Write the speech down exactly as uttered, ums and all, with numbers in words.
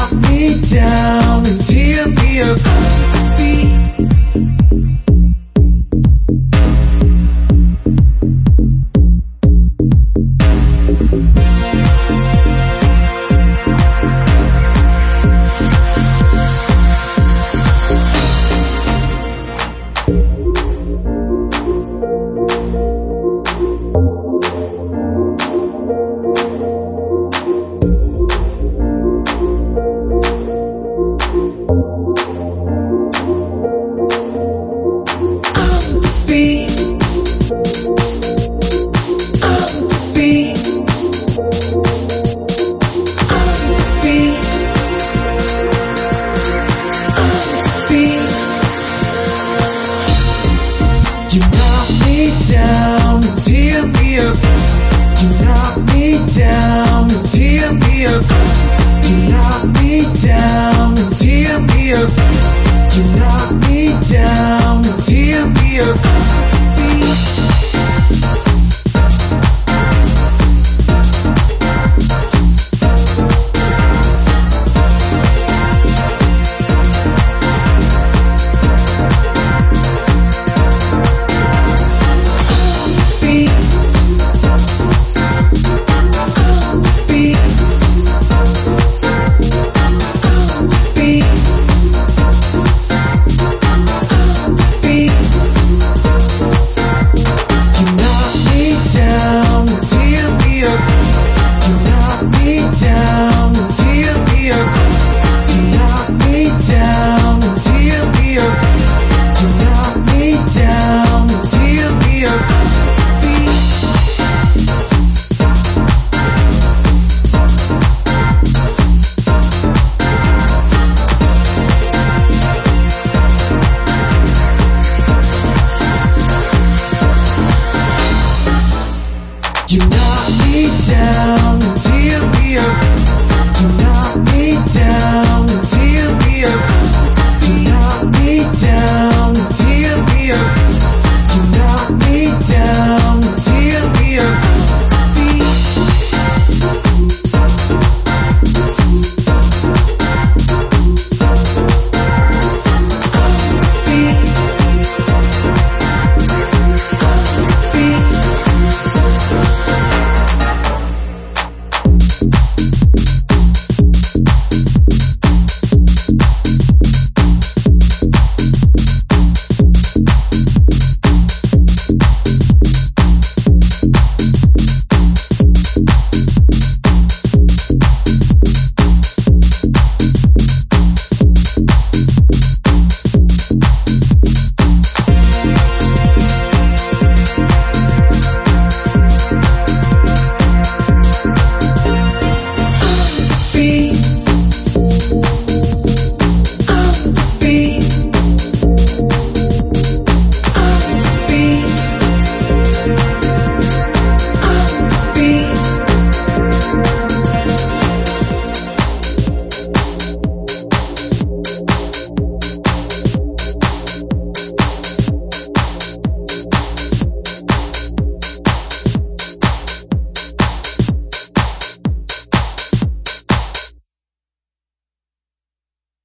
knock me down and tear me up to feet. You knock me down and tear me up. You knock me down and tear me up. You knock me down and tear me up. You knock me down and tear me up to feet. You knock me down and tear me up. You knock me down and tear me up. You knock me down and tear me up. You knock me down and tear me up to feet. Feet.